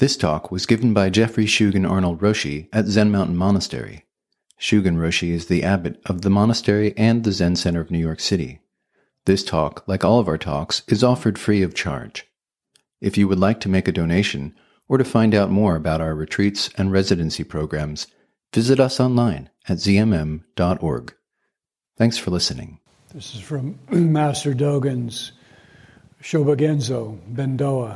This talk was given by Jeffrey Shugen Arnold Roshi at Zen Mountain Monastery. Shugen Roshi is the abbot of the monastery and the Zen Center of New York City. This talk, like all of our talks, is offered free of charge. If you would like to make a donation or to find out more about our retreats and residency programs, visit us online at zmm.org. Thanks for listening. This is from Master Dogen's Shobogenzo, Bendoa.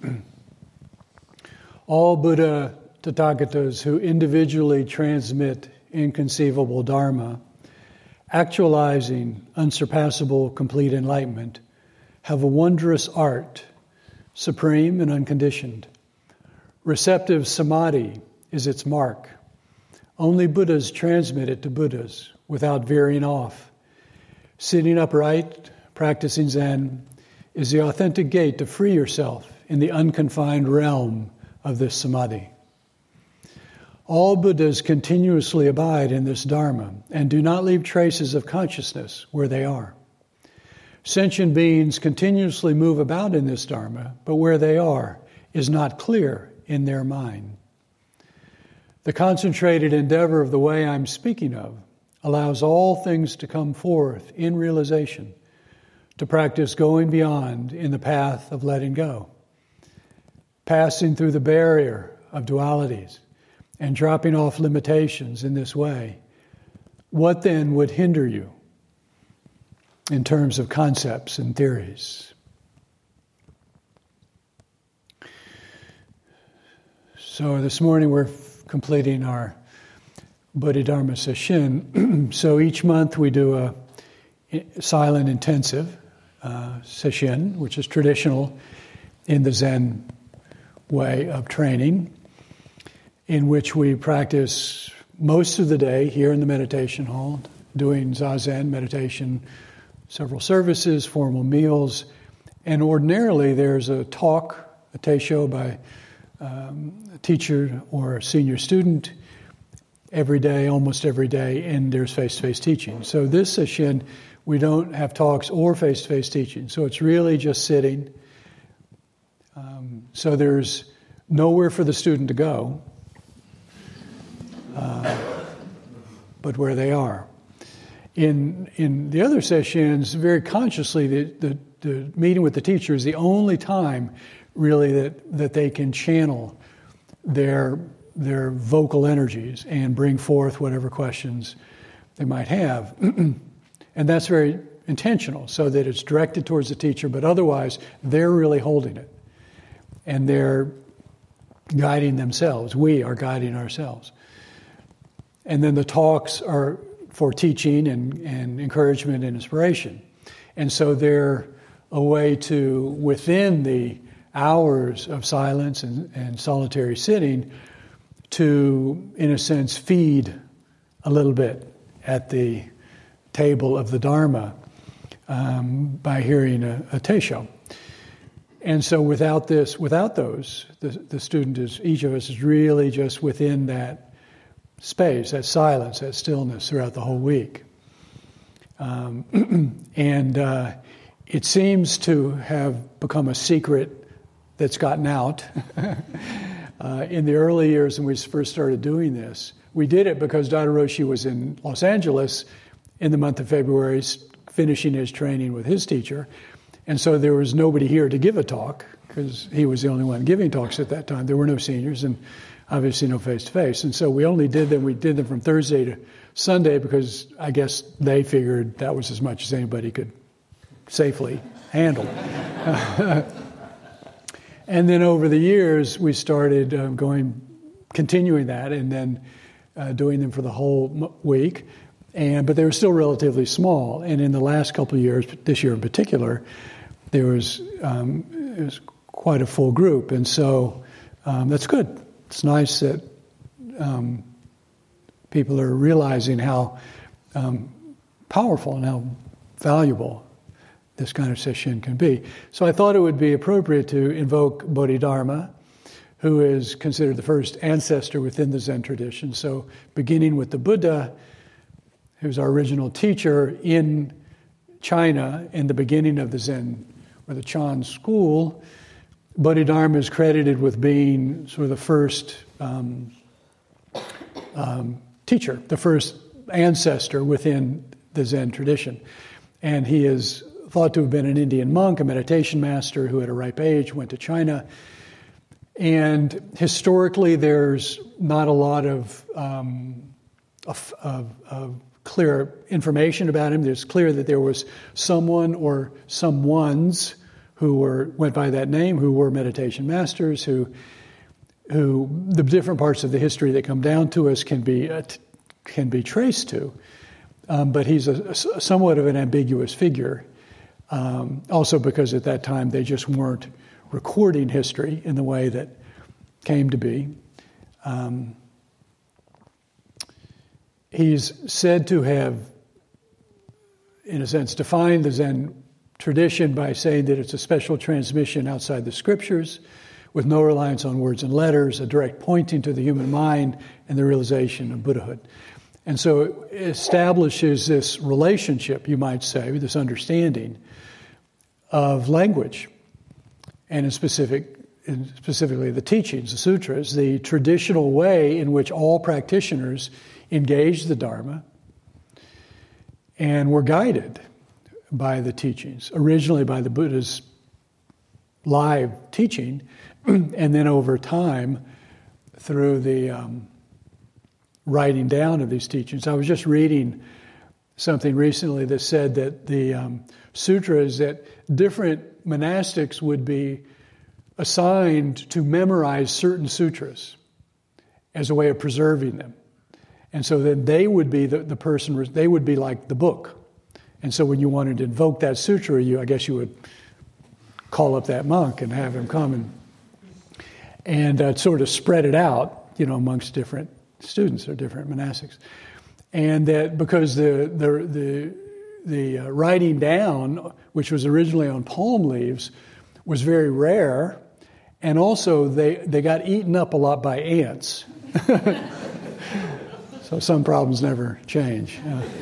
All Buddha Tathagatas who individually transmit inconceivable Dharma, actualizing unsurpassable complete enlightenment, have a wondrous art, supreme and unconditioned. Receptive samadhi is its mark. Only Buddhas transmit it to Buddhas without veering off. Sitting upright, practicing Zen, is the authentic gate to free yourself in the unconfined realm of this samadhi. All Buddhas continuously abide in this Dharma and do not leave traces of consciousness where they are. Sentient beings continuously move about in this Dharma, but where they are is not clear in their mind. The concentrated endeavor of the way I'm speaking of allows all things to come forth in realization, to practice going beyond in the path of letting go, passing through the barrier of dualities, and dropping off limitations in this way. What then would hinder you in terms of concepts and theories? So this morning we're completing our Bodhidharma Sesshin. So each month we do a silent intensive Sesshin, which is traditional in the Zen way of training, in which we practice most of the day here in the meditation hall, doing Zazen meditation, several services, formal meals, and ordinarily there's a talk, a teisho by a teacher or a senior student every day, almost every day, and there's face-to-face teaching. So this session, we don't have talks or face-to-face teaching, so it's really just sitting. So there's nowhere for the student to go, but where they are. In the other sessions, very consciously, the meeting with the teacher is the only time really that they can channel their vocal energies and bring forth whatever questions they might have. And that's very intentional, so that it's directed towards the teacher, but otherwise they're really holding it. And they're guiding themselves. We are guiding ourselves. And then the talks are for teaching and encouragement and inspiration. And so they're a way to, within the hours of silence and solitary sitting, to, in a sense, feed a little bit at the table of the Dharma by hearing a teisho. And so without those, the student is, each of us is really just within that space, that silence, that stillness throughout the whole week. And it seems to have become a secret that's gotten out. In the early years when we first started doing this, we did it because Daido Roshi was in Los Angeles in the month of February, finishing his training with his teacher. And so there was nobody here to give a talk because he was the only one giving talks at that time. There were no seniors and obviously no face-to-face. And so we did them from Thursday to Sunday because I guess they figured that was as much as anybody could safely handle. And then over the years, we started continuing that and then doing them for the whole week. But they were still relatively small. And in the last couple of years, this year in particular, it was quite a full group. And so that's good. It's nice that people are realizing how powerful and how valuable this kind of session can be. So I thought it would be appropriate to invoke Bodhidharma, who is considered the first ancestor within the Zen tradition. So beginning with the Buddha, who's our original teacher in China in the beginning of the Zen, or the Chan school, Bodhidharma is credited with being sort of the first teacher, the first ancestor within the Zen tradition. And he is thought to have been an Indian monk, a meditation master who at a ripe age went to China. And historically, there's not a lot of clear information about him. There's clear that there was someone or someones who went by that name, who were meditation masters, who the different parts of the history that come down to us can be traced to. But he's somewhat of an ambiguous figure, also because at that time they just weren't recording history in the way that came to be. He's said to have, in a sense, defined the Zen tradition by saying that it's a special transmission outside the scriptures, with no reliance on words and letters, a direct pointing to the human mind and the realization of Buddhahood. And so it establishes this relationship, you might say, this understanding of language, and specifically the teachings, the sutras, the traditional way in which all practitioners engaged the Dharma and were guided by the teachings, originally by the Buddha's live teaching, and then over time through the writing down of these teachings. I was just reading something recently that said that the sutras, that different monastics would be assigned to memorize certain sutras as a way of preserving them. And so then they would be the person, they would be like the book. And so when you wanted to invoke that sutra, I guess you would call up that monk and have him come and sort of spread it out, amongst different students or different monastics. And that because the writing down, which was originally on palm leaves, was very rare, and also they got eaten up a lot by ants. So some problems never change.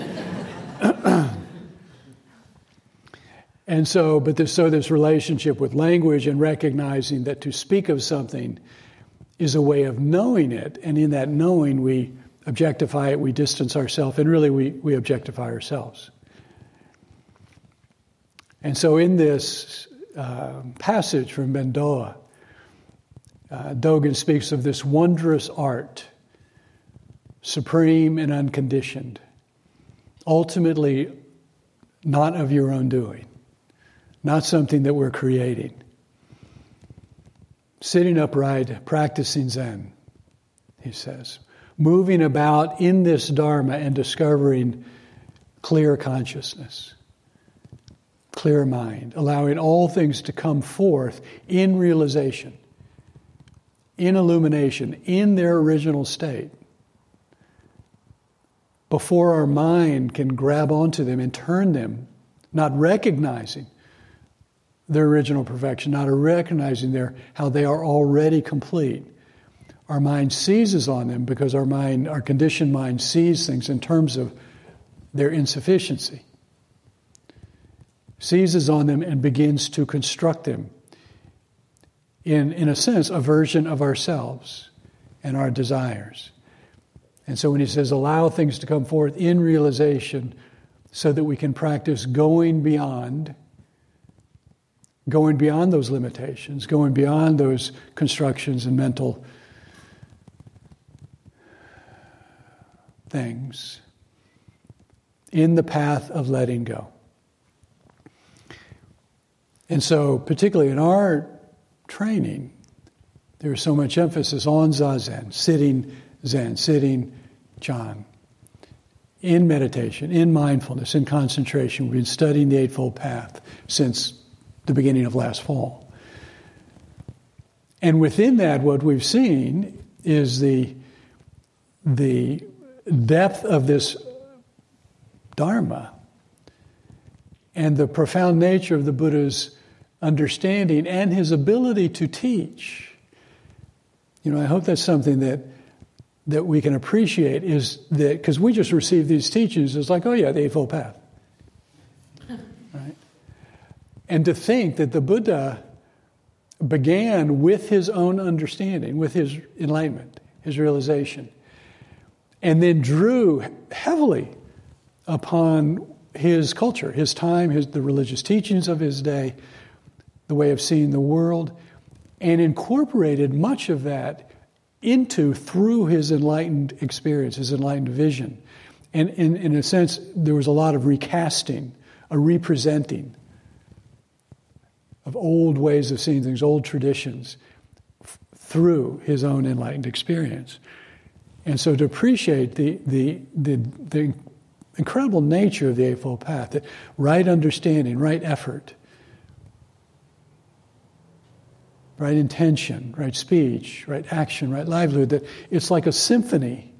And so, this relationship with language and recognizing that to speak of something is a way of knowing it, and in that knowing we objectify it, we distance ourselves, and really we objectify ourselves. And so in this passage from Bendoa, Dogen speaks of this wondrous art, supreme and unconditioned, ultimately not of your own doing, not something that we're creating. Sitting upright, practicing Zen, he says, moving about in this Dharma and discovering clear consciousness, clear mind, allowing all things to come forth in realization, in illumination, in their original state, before our mind can grab onto them and turn them, not recognizing their original perfection, not recognizing how they are already complete. Our mind seizes on them because our conditioned mind sees things in terms of their insufficiency, seizes on them and begins to construct them in a sense, a version of ourselves and our desires. And so when he says, allow things to come forth in realization so that we can practice going beyond those limitations, going beyond those constructions and mental things, in the path of letting go. And so, particularly in our training, there's so much emphasis on Zazen, sitting Zen, sitting Chan, in meditation, in mindfulness, in concentration. We've been studying the Eightfold Path since the beginning of last fall. And within that, what we've seen is the depth of this Dharma and the profound nature of the Buddha's understanding and his ability to teach. I hope that's something that we can appreciate, is that, because we just receive these teachings, it's like, oh yeah, the Eightfold Path. Right? And to think that the Buddha, began with his own understanding, with his enlightenment, his realization, and then drew heavily upon his culture, his time, the religious teachings of his day, the way of seeing the world, and incorporated much of that through his enlightened experience, his enlightened vision. And in a sense, there was a lot of recasting, a representing of old ways of seeing things, old traditions, through his own enlightened experience. And so to appreciate the incredible nature of the Eightfold Path, that right understanding, right effort, right intention, right speech, right action, right livelihood, that it's like a symphony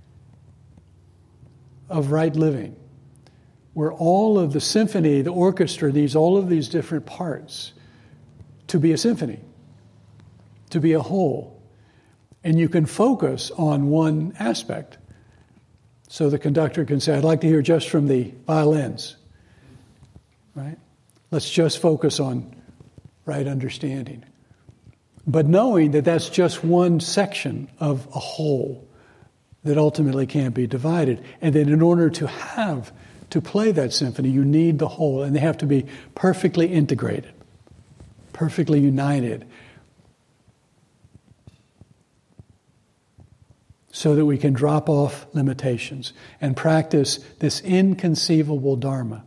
of right living, where all of the symphony, the orchestra, needs all of these different parts to be a symphony, to be a whole. And you can focus on one aspect. So the conductor can say, I'd like to hear just from the violins, right? Let's just focus on right understanding. But knowing that that's just one section of a whole that ultimately can't be divided. And then in order to play that symphony, you need the whole, and they have to be perfectly integrated, perfectly united, so that we can drop off limitations and practice this inconceivable Dharma,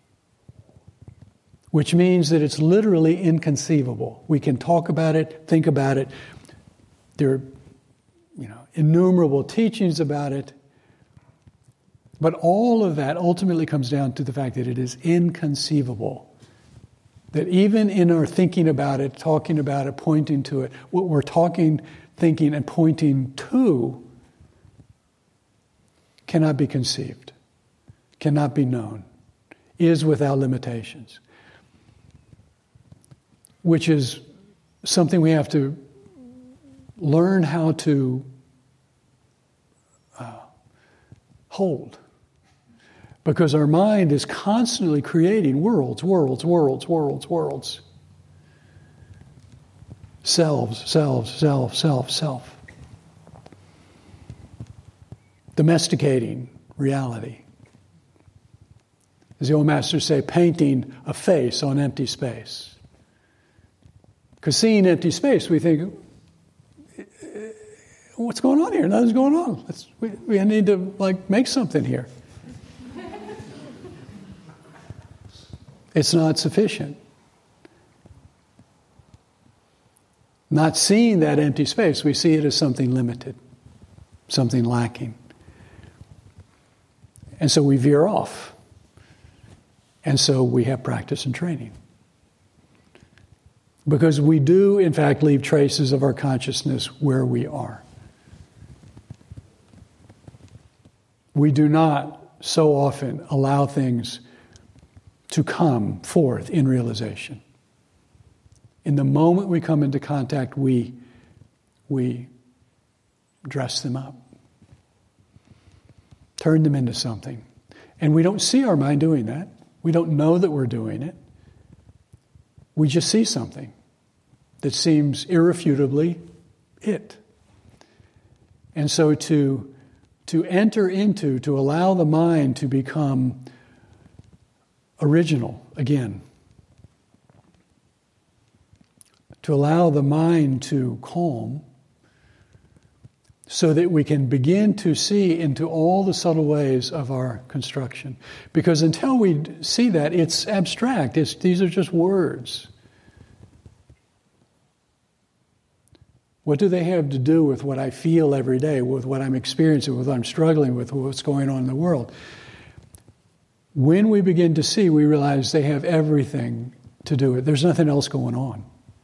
which means that it's literally inconceivable. We can talk about it, think about it. There are, innumerable teachings about it. But all of that ultimately comes down to the fact that it is inconceivable. That even in our thinking about it, talking about it, pointing to it, what we're talking, thinking, and pointing to cannot be conceived, cannot be known, is without limitations. Which is something we have to learn how to hold. Because our mind is constantly creating worlds. Self. Domesticating reality. As the old masters say, painting a face on empty space. Because seeing empty space, we think, what's going on here? Nothing's going on. We need to make something here. It's not sufficient. Not seeing that empty space, we see it as something limited, something lacking. And so we veer off. And so we have practice and training. Because we do, in fact, leave traces of our consciousness where we are. We do not so often allow things to come forth in realization. In the moment we come into contact, we dress them up, turn them into something. And we don't see our mind doing that. We don't know that we're doing it. We just see something that seems irrefutably it. And so to enter into, to allow the mind to become original again, to allow the mind to calm, so that we can begin to see into all the subtle ways of our construction. Because until we see that, it's abstract. These are just words. What do they have to do with what I feel every day, with what I'm experiencing, with what I'm struggling with what's going on in the world? When we begin to see, we realize they have everything to do with it. There's nothing else going on.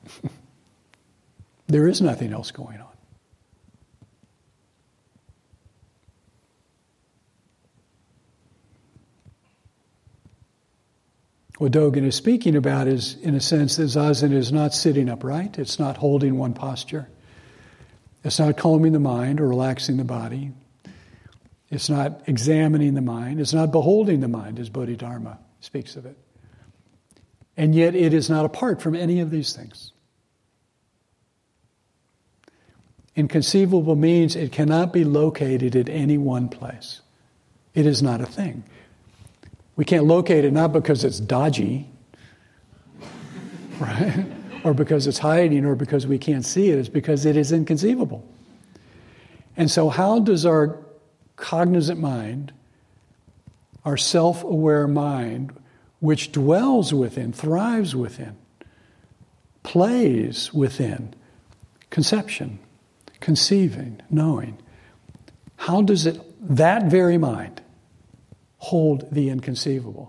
There is nothing else going on. What Dogen is speaking about is, in a sense, that Zazen is not sitting upright. It's not holding one posture. It's not calming the mind or relaxing the body. It's not examining the mind. It's not beholding the mind, as Bodhidharma speaks of it. And yet it is not apart from any of these things. Inconceivable means it cannot be located at any one place. It is not a thing. We can't locate it not because it's dodgy, right? Or because it's hiding, or because we can't see it. It's because it is inconceivable. And so how does our cognizant mind, our self-aware mind, which dwells within, thrives within, plays within conception, conceiving, knowing, how does it, that very mind, hold the inconceivable?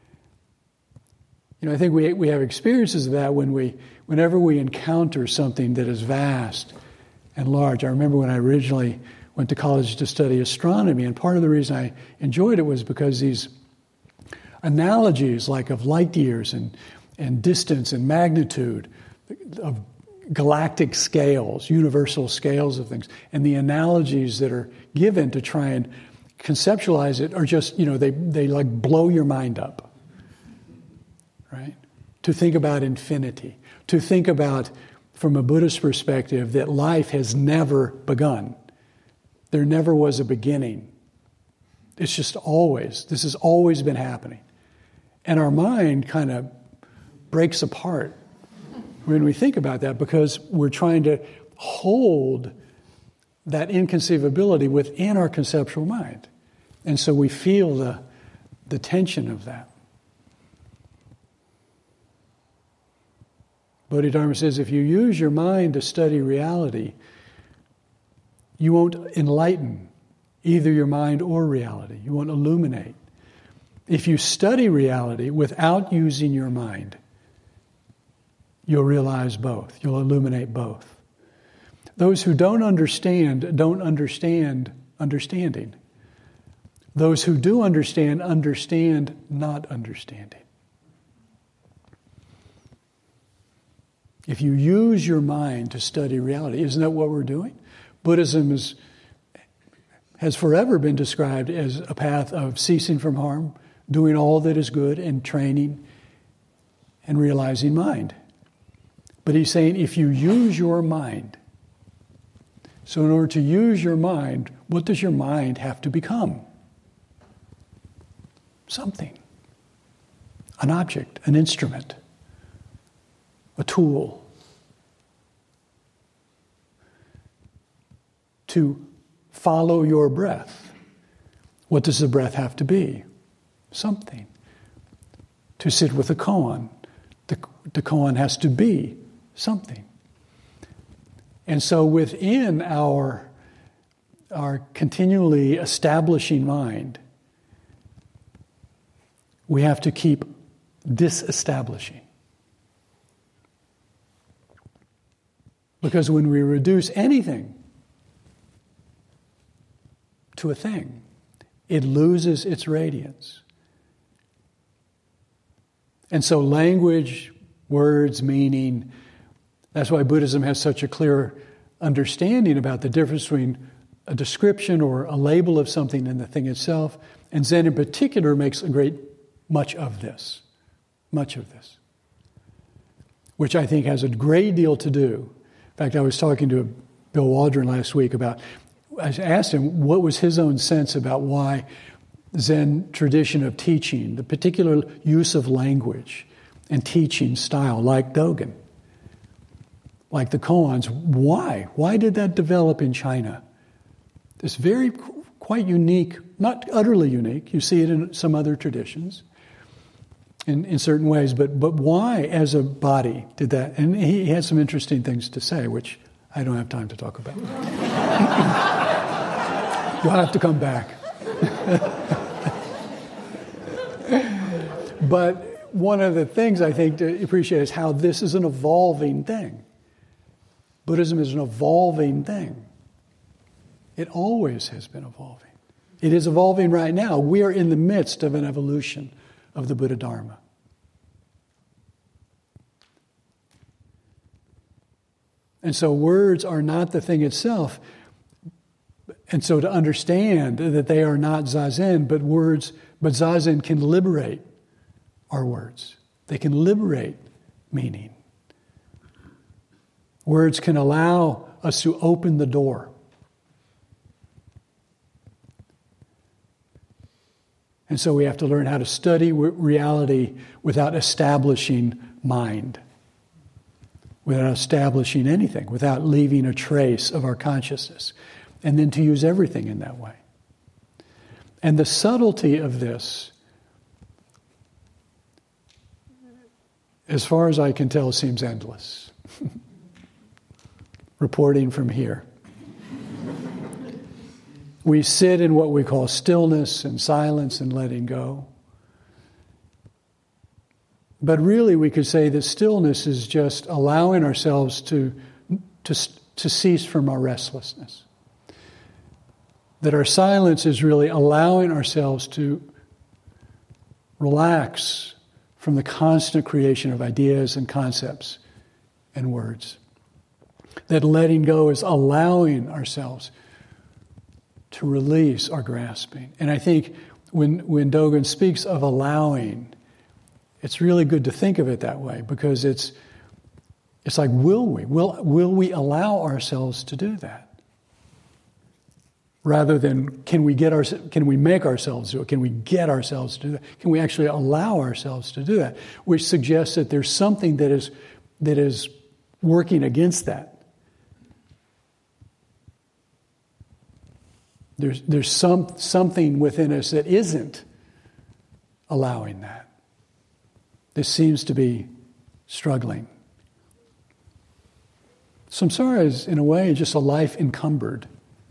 I think we have experiences of that whenever we encounter something that is vast and large. I remember when I originally went to college to study astronomy, and part of the reason I enjoyed it was because these analogies like of light years and distance and magnitude of galactic scales, universal scales of things, and the analogies that are given to try and conceptualize it are just, they like blow your mind up. Right? To think about infinity, to think about, from a Buddhist perspective, that life has never begun. There never was a beginning. It's just always, this has always been happening. And our mind kind of breaks apart when we think about that, because we're trying to hold that inconceivability within our conceptual mind. And so we feel the tension of that. Bodhidharma says if you use your mind to study reality, you won't enlighten either your mind or reality. You won't illuminate. If you study reality without using your mind, you'll realize both. You'll illuminate both. Those who don't understand understanding. Those who do understand not understanding. If you use your mind to study reality, isn't that what we're doing? Buddhism has forever been described as a path of ceasing from harm, doing all that is good, and training and realizing mind. But he's saying if you use your mind, so in order to use your mind, what does your mind have to become? Something. An object, an instrument. A tool to follow your breath. What does the breath have to be? Something. To sit with a koan, the koan has to be something. And so within our continually establishing mind, we have to keep disestablishing. Because when we reduce anything to a thing, it loses its radiance. And so language, words, meaning, that's why Buddhism has such a clear understanding about the difference between a description or a label of something and the thing itself. And Zen in particular makes much of this, which I think has a great deal to do. In fact, I was talking to Bill Waldron last week I asked him what was his own sense about why Zen tradition of teaching, the particular use of language and teaching style, like Dogen, like the koans, why? Why did that develop in China? It's quite unique, not utterly unique. You see it in some other traditions in certain ways, but why as a body did that? And he had some interesting things to say, which I don't have time to talk about. You'll have to come back. But one of the things I think to appreciate is how this is an evolving thing. Buddhism is an evolving thing. It always has been evolving. It is evolving right now. We are in the midst of an evolution of the Buddha Dharma. And so words are not the thing itself. And so to understand that they are not Zazen, but Zazen can liberate our words. They can liberate meaning. Words can allow us to open the door. And so we have to learn how to study reality without establishing mind, without establishing anything, without leaving a trace of our consciousness, and then to use everything in that way. And the subtlety of this, as far as I can tell, seems endless. Reporting from here. We sit in what we call stillness and silence and letting go. But really we could say that stillness is just allowing ourselves to cease from our restlessness. That our silence is really allowing ourselves to relax from the constant creation of ideas and concepts and words. That letting go is allowing ourselves to release our grasping. And I think when Dogen speaks of allowing, it's really good to think of it that way, because it's like, will we allow ourselves to do that? Rather than can we make ourselves do it? Can we get ourselves to do that? Can we actually allow ourselves to do that? Which suggests that there's something that is working against that. There's something within us that isn't allowing that. This seems to be struggling. Samsara is, in a way, just a life encumbered.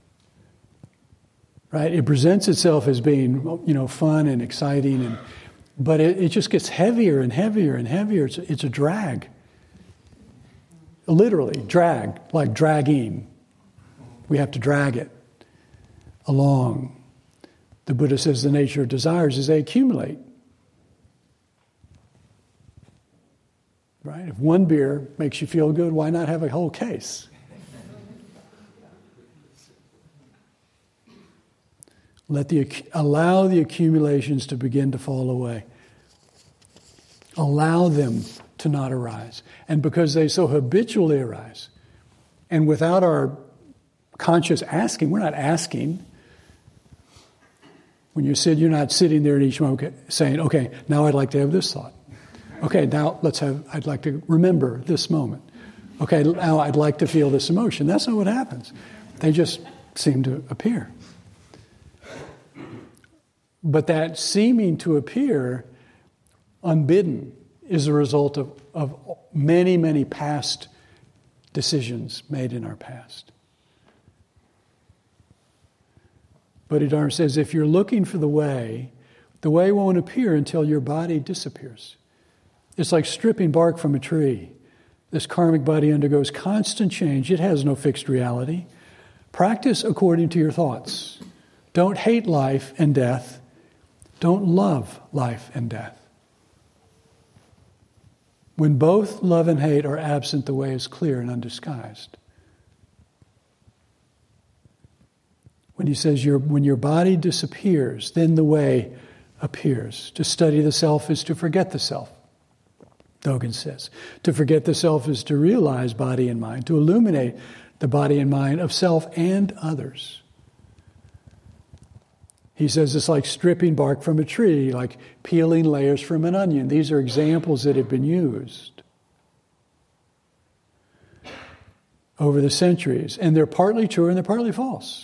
Right? It presents itself as being, fun and exciting, but it just gets heavier and heavier and heavier. It's a drag. Literally, drag, like dragging. We have to drag it along. The Buddha says the nature of desires is they accumulate. Right? If one beer makes you feel good, why not have a whole case? Allow the accumulations to begin to fall away. Allow them to not arise. And because they so habitually arise, and without our conscious asking, we're not asking. When you sit, you're not sitting there in each moment saying, okay, now I'd like to have this thought. Okay, now I'd like to remember this moment. Okay, now I'd like to feel this emotion. That's not what happens. They just seem to appear. But that seeming to appear unbidden is a result of many, many past decisions made in our past. Bodhidharma says if you're looking for the way won't appear until your body disappears. It's like stripping bark from a tree. This karmic body undergoes constant change. It has no fixed reality. Practice according to your thoughts. Don't hate life and death. Don't love life and death. When both love and hate are absent, the way is clear and undisguised. When he says when your body disappears, then the way appears. To study the self is to forget the self, Dogen says. To forget the self is to realize body and mind, to illuminate the body and mind of self and others. He says it's like stripping bark from a tree, like peeling layers from an onion. These are examples that have been used over the centuries. And they're partly true and they're partly false.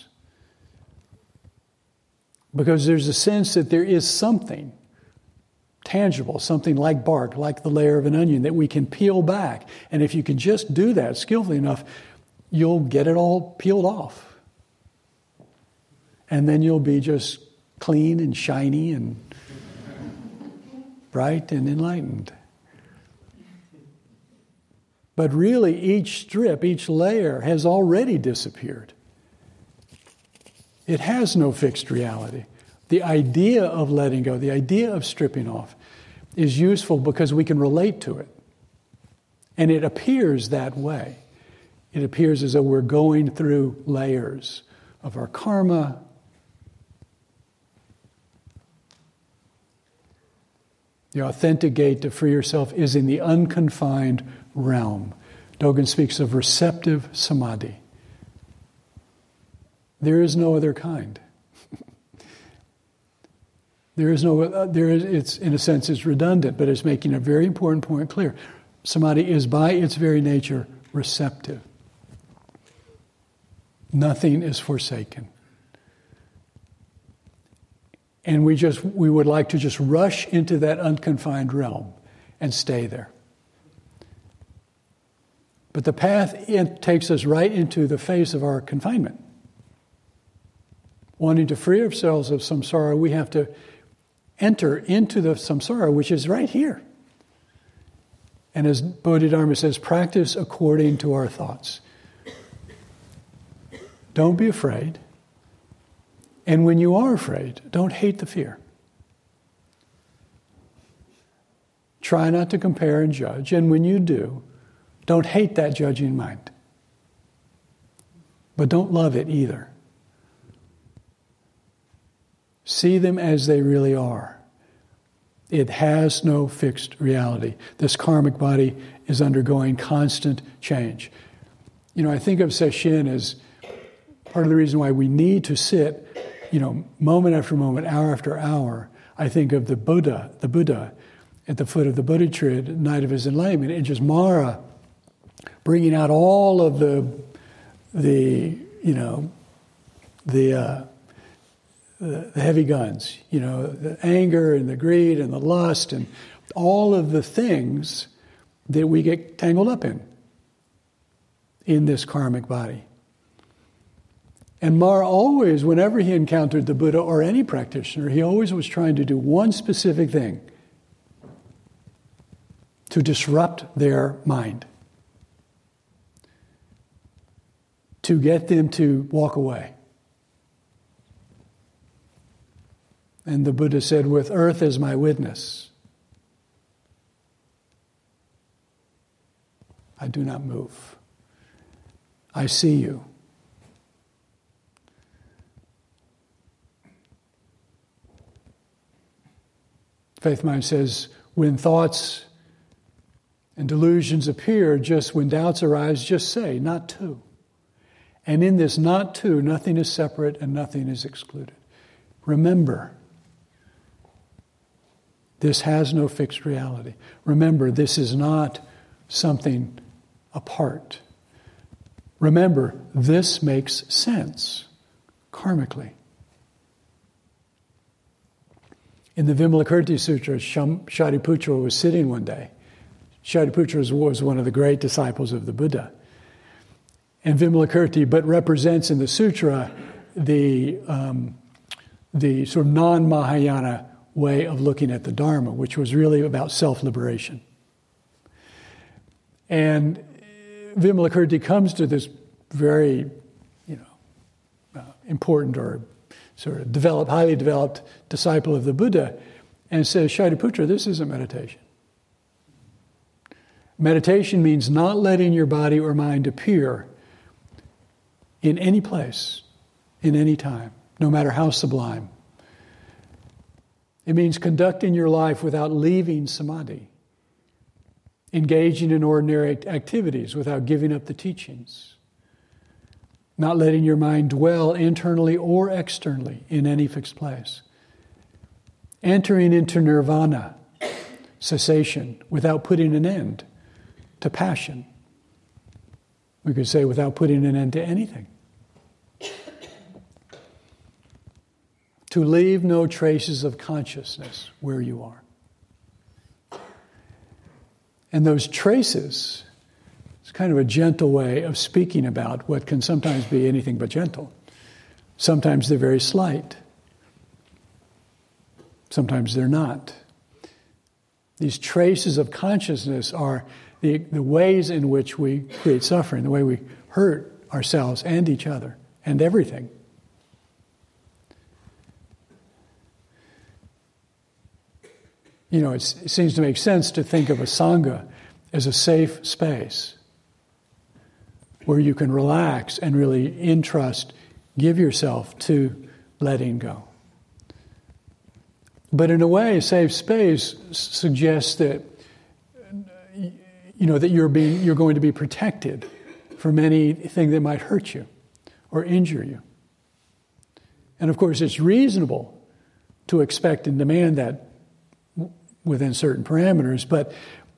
Because there's a sense that there is something tangible, something like bark, like the layer of an onion, that we can peel back. And if you can just do that skillfully enough, you'll get it all peeled off. And then you'll be just clean and shiny and bright and enlightened. But really, each strip, each layer has already disappeared. It has no fixed reality. The idea of letting go, the idea of stripping off, is useful because we can relate to it. And it appears that way. It appears as though we're going through layers of our karma. The authentic gate to free yourself is in the unconfined realm. Dogen speaks of receptive samadhi. There is no other kind. It's in a sense it's redundant, but it's making a very important point clear. Samadhi is by its very nature receptive. Nothing is forsaken. And we would like to just rush into that unconfined realm and stay there. But the path takes us right into the face of our confinement. Wanting to free ourselves of samsara, we have to enter into the samsara, which is right here. And as Bodhidharma says, practice according to our thoughts. Don't be afraid. And when you are afraid, don't hate the fear. Try not to compare and judge. And when you do, don't hate that judging mind. But don't love it either. See them as they really are. It has no fixed reality. This karmic body is undergoing constant change. I think of Sesshin as part of the reason why we need to sit, moment after moment, hour after hour. I think of the Buddha at the foot of the Bodhi tree at the night of his enlightenment, and just Mara bringing out all of the heavy guns, the anger and the greed and the lust and all of the things that we get tangled up in this karmic body. And Mara always, whenever he encountered the Buddha or any practitioner, he always was trying to do one specific thing: to disrupt their mind, to get them to walk away. And the Buddha said, with earth as my witness, I do not move. I see you. Faith Mind says, when thoughts and delusions appear, just when doubts arise, just say, not to. And in this not to, nothing is separate and nothing is excluded. Remember, this has no fixed reality. Remember, this is not something apart. Remember, this makes sense karmically. In the Vimalakirti Sutra, Shariputra was sitting one day. Shariputra was one of the great disciples of the Buddha. And Vimalakirti, but represents in the sutra the sort of non-Mahayana way of looking at the Dharma, which was really about self-liberation. And Vimalakirti comes to this very, important or sort of highly developed disciple of the Buddha, and says, Shariputra, this isn't meditation. Meditation means not letting your body or mind appear in any place, in any time, no matter how sublime. It means conducting your life without leaving samadhi, engaging in ordinary activities without giving up the teachings, not letting your mind dwell internally or externally in any fixed place, entering into nirvana, cessation, without putting an end to passion. We could say without putting an end to anything. To leave no traces of consciousness where you are. And those traces, it's kind of a gentle way of speaking about what can sometimes be anything but gentle. Sometimes they're very slight. Sometimes they're not. These traces of consciousness are the ways in which we create suffering, the way we hurt ourselves and each other and everything. It seems to make sense to think of a sangha as a safe space where you can relax and really, in trust, give yourself to letting go. But in a way, a safe space suggests that that you're going to be protected from anything that might hurt you or injure you. And of course, it's reasonable to expect and demand that within certain parameters, but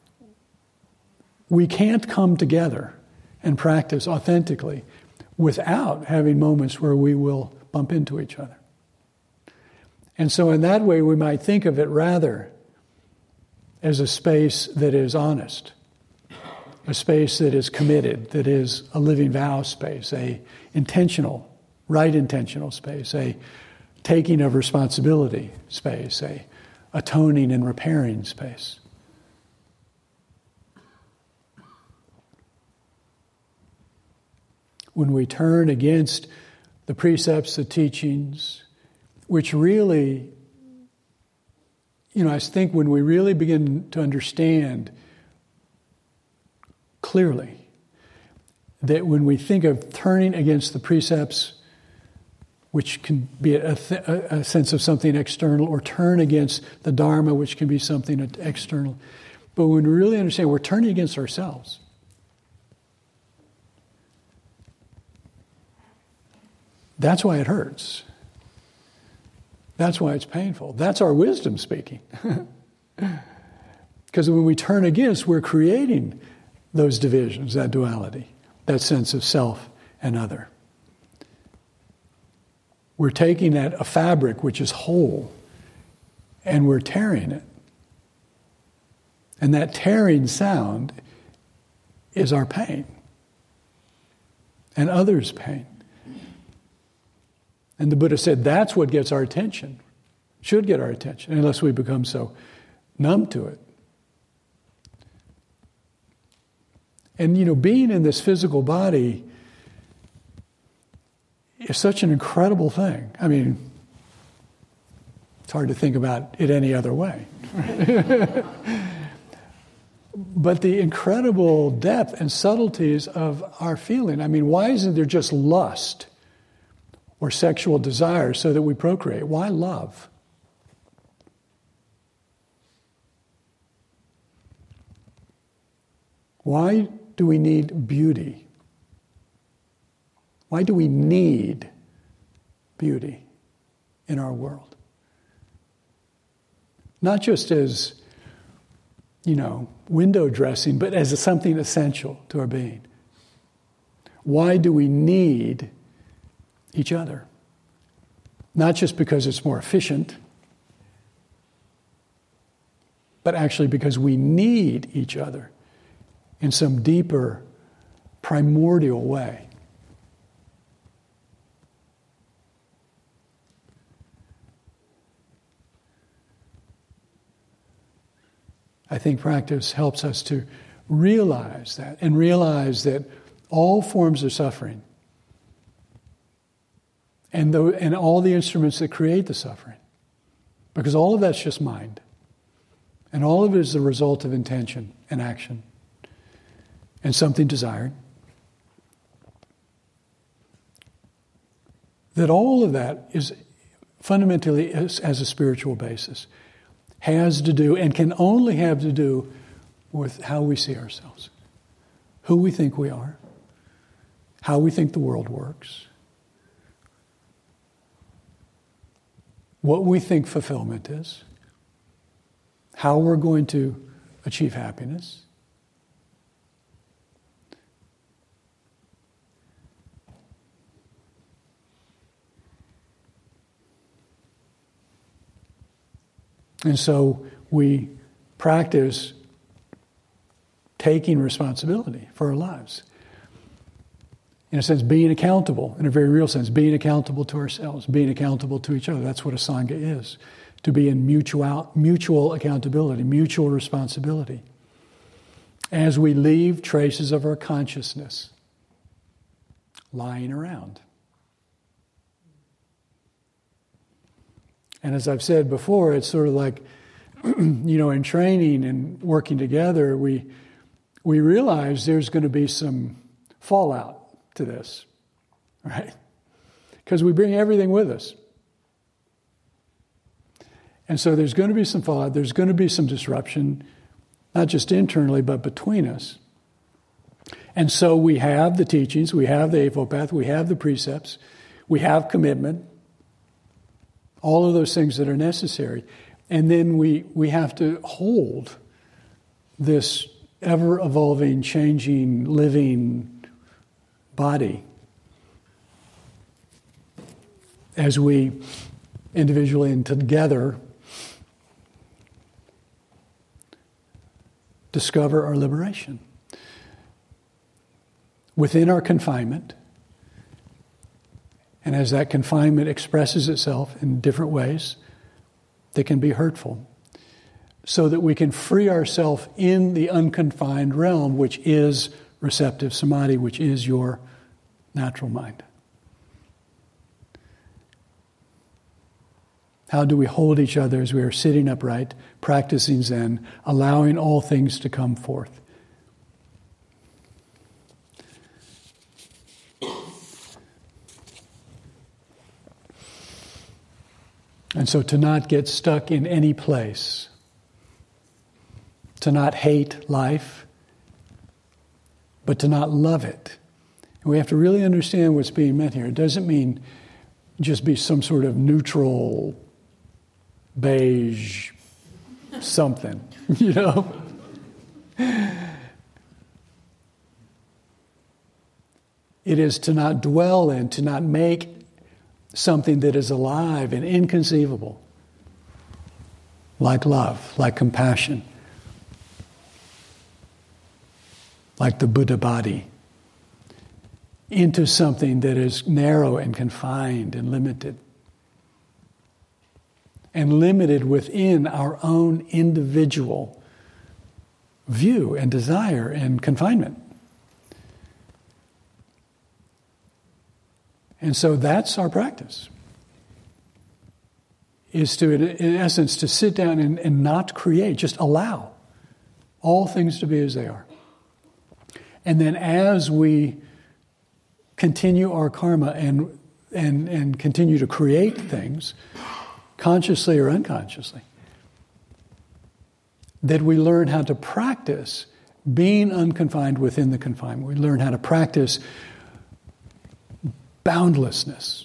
we can't come together and practice authentically without having moments where we will bump into each other. And so in that way, we might think of it rather as a space that is honest, a space that is committed, that is a living vow space, a intentional, right intentional space, a taking of responsibility space, a atoning and repairing space. When we turn against the precepts, the teachings, which really, I think when we really begin to understand clearly that when we think of turning against the precepts, which can be a sense of something external, or turn against the Dharma, which can be something external, but when we really understand we're turning against ourselves. That's why it hurts. That's why it's painful. That's our wisdom speaking. Because when we turn against, we're creating those divisions, that duality, that sense of self and other. We're taking a fabric which is whole, and we're tearing it. And that tearing sound is our pain and others' pain. And the Buddha said that's what gets our attention, should get our attention, unless we become so numb to it. And, being in this physical body is such an incredible thing. I mean, it's hard to think about it any other way. But the incredible depth and subtleties of our feeling. I mean, why isn't there just lust or sexual desire so that we procreate? Why love? Why do we need beauty? Why do we need beauty in our world? Not just as, window dressing, but as something essential to our being. Why do we need each other? Not just because it's more efficient, but actually because we need each other in some deeper, primordial way. I think practice helps us to realize that, and realize that all forms of suffering and all the instruments that create the suffering, because all of that's just mind, and all of it is the result of intention and action and something desired, that all of that is fundamentally has a spiritual basis, has to do and can only have to do with how we see ourselves, who we think we are, how we think the world works, what we think fulfillment is, how we're going to achieve happiness. And so we practice taking responsibility for our lives. In a sense, being accountable, in a very real sense, being accountable to ourselves, being accountable to each other. That's what a Sangha is, to be in mutual accountability, mutual responsibility. As we leave traces of our consciousness lying around. And as I've said before, it's sort of like, in training and working together, we realize there's going to be some fallout to this, right? Because we bring everything with us. And so there's going to be some fallout, there's going to be some disruption, not just internally, but between us. And so we have the teachings, we have the Eightfold Path, we have the precepts, we have commitment, All of those things that are necessary. And then we have to hold this ever-evolving, changing, living body as we individually and together discover our liberation. Within our confinement, and as that confinement expresses itself in different ways that can be hurtful, so that we can free ourselves in the unconfined realm, which is receptive samadhi, which is your natural mind. How do we hold each other as we are sitting upright, practicing Zen, allowing all things to come forth? And so to not get stuck in any place, to not hate life, but to not love it. And we have to really understand what's being meant here. It doesn't mean just be some sort of neutral, beige something, you know? It is to not dwell in, to not make something that is alive and inconceivable, like love, like compassion, like the Buddha body, into something that is narrow and confined and limited. And limited within our own individual view and desire and confinement. And so that's our practice. Is to, in essence, to sit down and not create, just allow all things to be as they are. And then as we continue our karma and continue to create things, consciously or unconsciously, that we learn how to practice being unconfined within the confinement. We learn how to practice boundlessness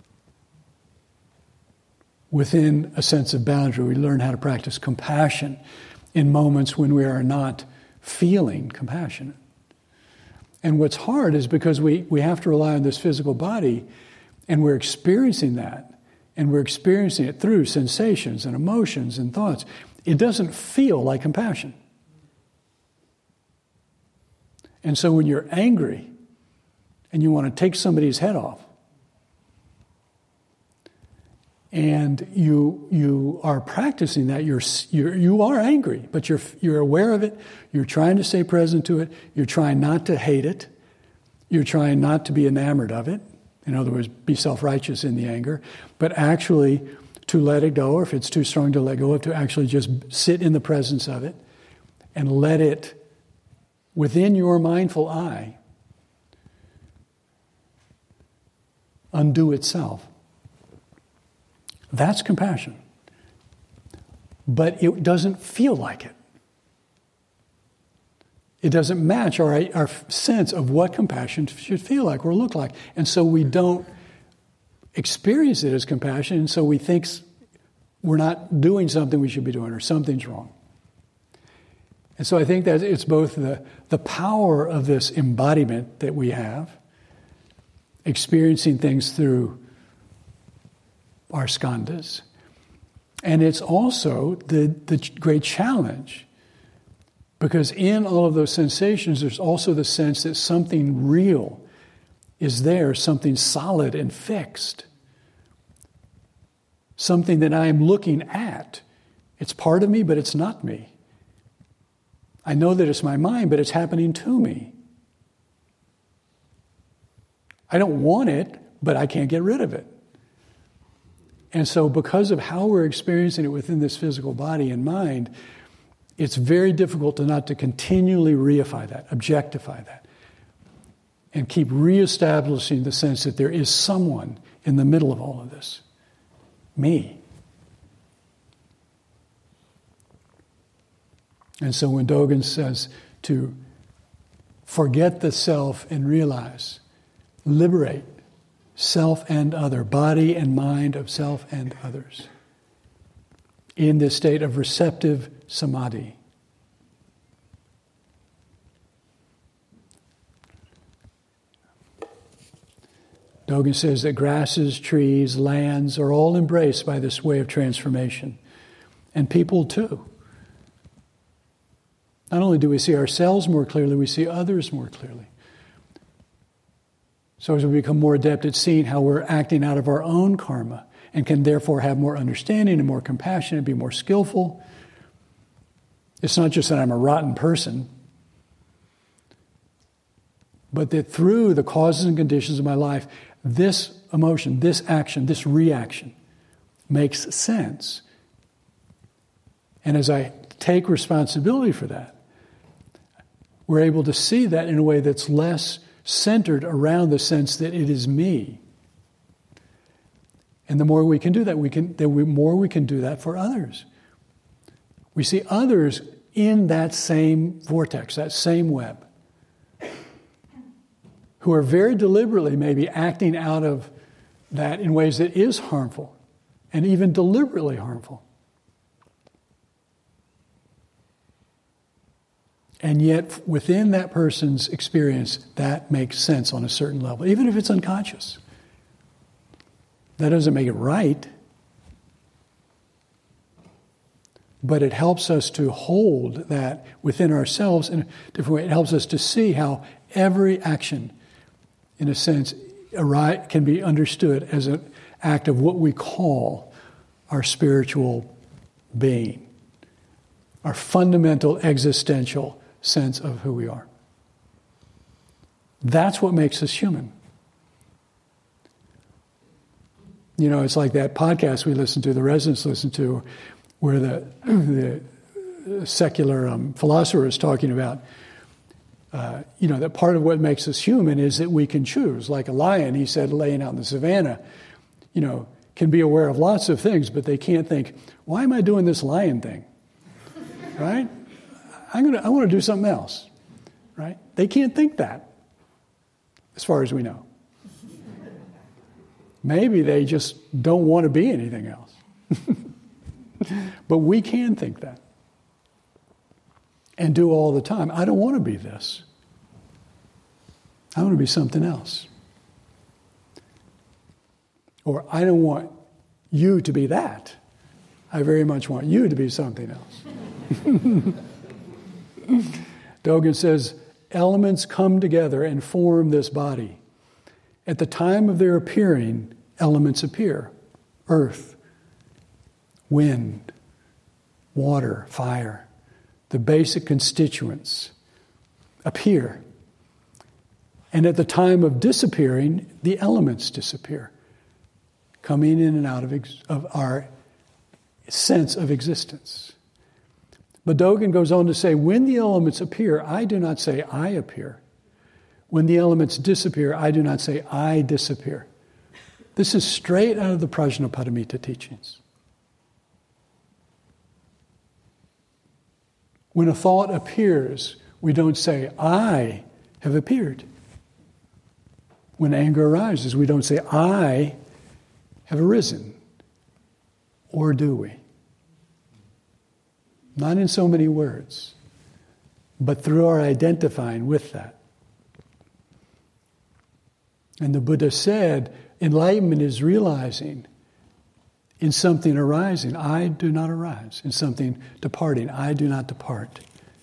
within a sense of boundary. We learn how to practice compassion in moments when we are not feeling compassionate. And what's hard is because we have to rely on this physical body, and we're experiencing that, and we're experiencing it through sensations and emotions and thoughts. It doesn't feel like compassion. And so when you're angry and you want to take somebody's head off, and you are practicing that, you are angry, but you're aware of it. You're trying to stay present to it. You're trying not to hate it. You're trying not to be enamored of it. In other words, be self-righteous in the anger, but actually to let it go, or if it's too strong to let go of, to actually just sit in the presence of it and let it, within your mindful eye, undo itself. That's compassion. But it doesn't feel like it. It doesn't match our sense of what compassion should feel like or look like. And so we don't experience it as compassion, and so we think we're not doing something we should be doing, or something's wrong. And so I think that it's both the power of this embodiment that we have, experiencing things through our skandhas, and it's also the great challenge. Because in all of those sensations, there's also the sense that something real is there, something solid and fixed. Something that I am looking at. It's part of me, but it's not me. I know that it's my mind, but it's happening to me. I don't want it, but I can't get rid of it. And so because of how we're experiencing it within this physical body and mind, it's very difficult to continually reify that, objectify that, and keep reestablishing the sense that there is someone in the middle of all of this. Me. And so when Dogen says to forget the self and realize, liberate self and other, body and mind of self and others, in this state of receptive samadhi. Dogen says that grasses, trees, lands are all embraced by this way of transformation. And people too. Not only do we see ourselves more clearly, we see others more clearly. So as we become more adept at seeing how we're acting out of our own karma and can therefore have more understanding and more compassion and be more skillful, it's not just that I'm a rotten person, but that through the causes and conditions of my life, this emotion, this action, this reaction makes sense. And as I take responsibility for that, we're able to see that in a way that's less centered around the sense that it is me. And the more we can do that, the more we can do that for others. We see others in that same vortex, that same web, who are very deliberately maybe acting out of that in ways that is harmful, and even deliberately harmful. And yet, within that person's experience, that makes sense on a certain level, even if it's unconscious. That doesn't make it right, but it helps us to hold that within ourselves in a different way. It helps us to see how every action, in a sense, can be understood as an act of what we call our spiritual being, our fundamental existential sense of who we are. That's what makes us human. You know, it's like that podcast we listen to, the residents listen to, where the secular philosopher is talking about, that part of what makes us human is that we can choose. Like a lion, he said, laying out in the savannah, can be aware of lots of things, but they can't think, why am I doing this lion thing? Right? I want to do something else. Right? They can't think that, as far as we know. Maybe they just don't want to be anything else. But we can think that. And do all the time. I don't want to be this. I want to be something else. Or I don't want you to be that. I very much want you to be something else. Dogen says, elements come together and form this body. At the time of their appearing, elements appear. Earth, wind, water, fire. The basic constituents appear. And at the time of disappearing, the elements disappear, coming in and out of our sense of existence. But Dogen goes on to say, when the elements appear, I do not say I appear. When the elements disappear, I do not say I disappear. This is straight out of the Prajnaparamita teachings. When a thought appears, we don't say, I have appeared. When anger arises, we don't say, I have arisen. Or do we? Not in so many words, but through our identifying with that. And the Buddha said, enlightenment is realizing in something arising, I do not arise. In something departing, I do not depart.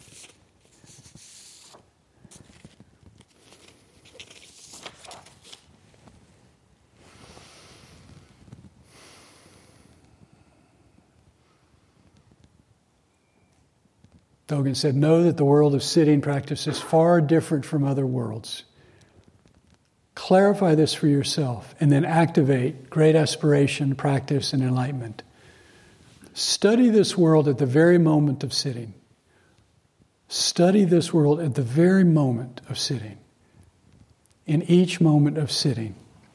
Dogen said, know that the world of sitting practice is far different from other worlds. Clarify this for yourself and then activate great aspiration, practice, and enlightenment. Study this world at the very moment of sitting. Study this world at the very moment of sitting. In each moment of sitting.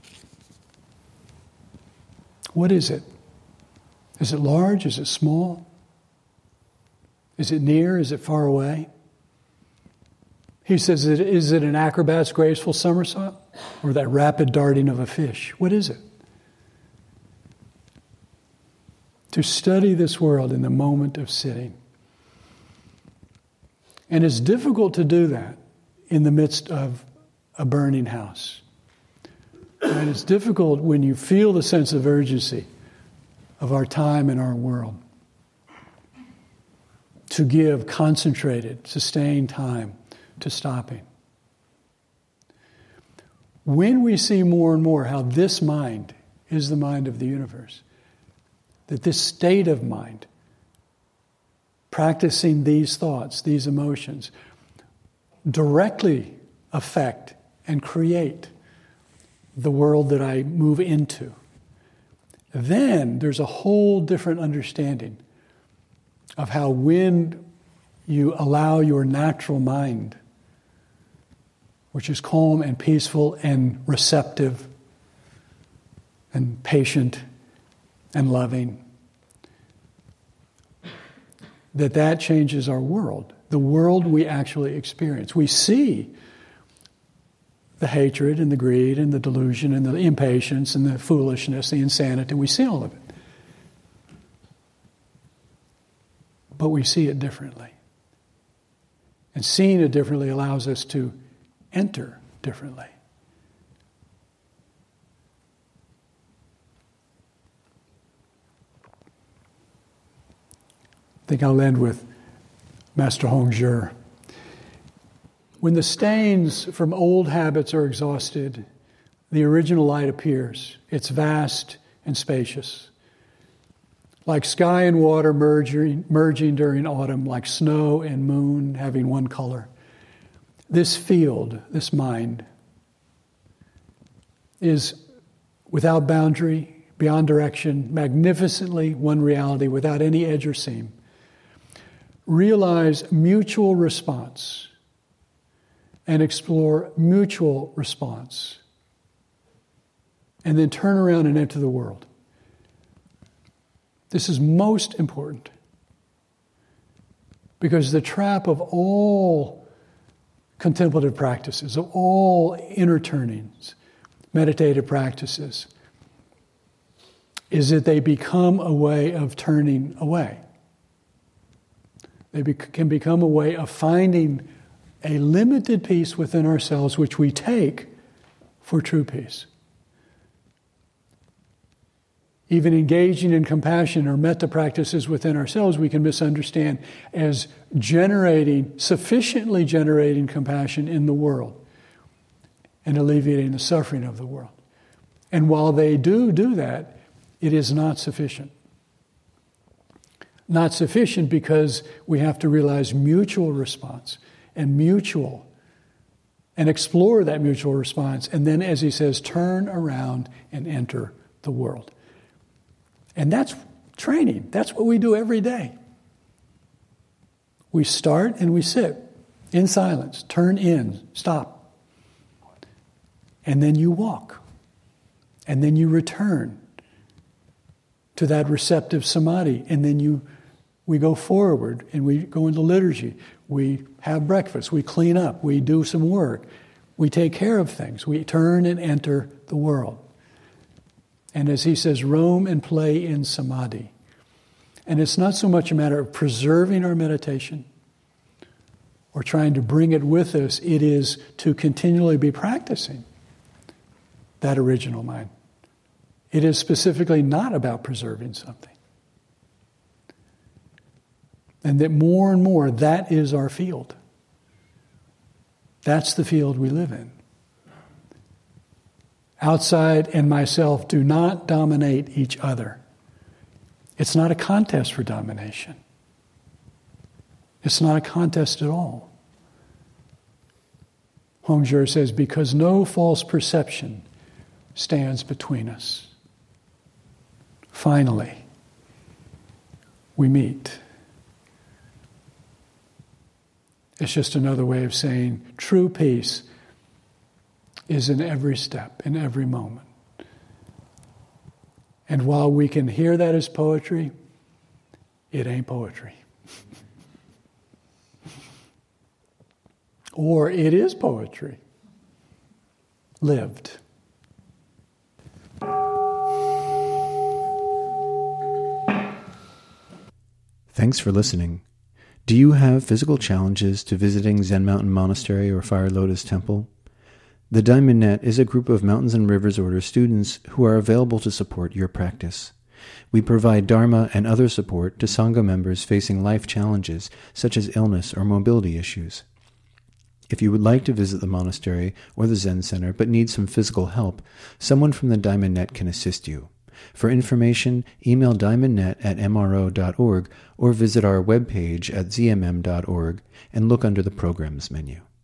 What is it? Is it large? Is it small? Is it near? Is it far away? He says, is it an acrobat's graceful somersault or that rapid darting of a fish? What is it? To study this world in the moment of sitting. And it's difficult to do that in the midst of a burning house. And it's difficult when you feel the sense of urgency of our time and our world to give concentrated, sustained time to stopping. When we see more and more how this mind is the mind of the universe, that this state of mind, practicing these thoughts, these emotions, directly affect and create the world that I move into, then there's a whole different understanding of how when you allow your natural mind, which is calm and peaceful and receptive and patient and loving, that changes our world, the world we actually experience. We see the hatred and the greed and the delusion and the impatience and the foolishness, the insanity. We see all of it. But we see it differently. And seeing it differently allows us to enter differently. I think I'll end with Master Hongzhi. When the stains from old habits are exhausted, the original light appears. It's vast and spacious. Like sky and water merging during autumn, like snow and moon having one color. This field, this mind, is without boundary, beyond direction, magnificently one reality, without any edge or seam. Realize mutual response and explore mutual response. And then turn around and enter the world. This is most important. Because the trap of all contemplative practices, of all inner turnings, meditative practices, is that they become a way of turning away. They can become a way of finding a limited peace within ourselves, which we take for true peace. Even engaging in compassion or metta practices within ourselves, we can misunderstand as sufficiently generating compassion in the world and alleviating the suffering of the world. And while they do that, it is not sufficient. Not sufficient because we have to realize mutual response and explore that mutual response. And then, as he says, turn around and enter the world. And that's training. That's what we do every day. We start and we sit in silence, turn in, stop. And then you walk. And then you return to that receptive samadhi. And then we go forward and we go into liturgy. We have breakfast. We clean up. We do some work. We take care of things. We turn and enter the world. And as he says, roam and play in samadhi. And it's not so much a matter of preserving our meditation or trying to bring it with us. It is to continually be practicing that original mind. It is specifically not about preserving something. And that more and more, that is our field. That's the field we live in. Outside and myself do not dominate each other. It's not a contest for domination. It's not a contest at all. Hongzhi says, because no false perception stands between us. Finally, we meet. It's just another way of saying true peace is in every step, in every moment. And while we can hear that as poetry, it ain't poetry. Or it is poetry, lived. Thanks for listening. Do you have physical challenges to visiting Zen Mountain Monastery or Fire Lotus Temple? The Diamond Net is a group of Mountains and Rivers Order students who are available to support your practice. We provide Dharma and other support to Sangha members facing life challenges such as illness or mobility issues. If you would like to visit the monastery or the Zen Center but need some physical help, someone from the Diamond Net can assist you. For information, email diamondnet@mro.org or visit our webpage at zmm.org and look under the Programs menu.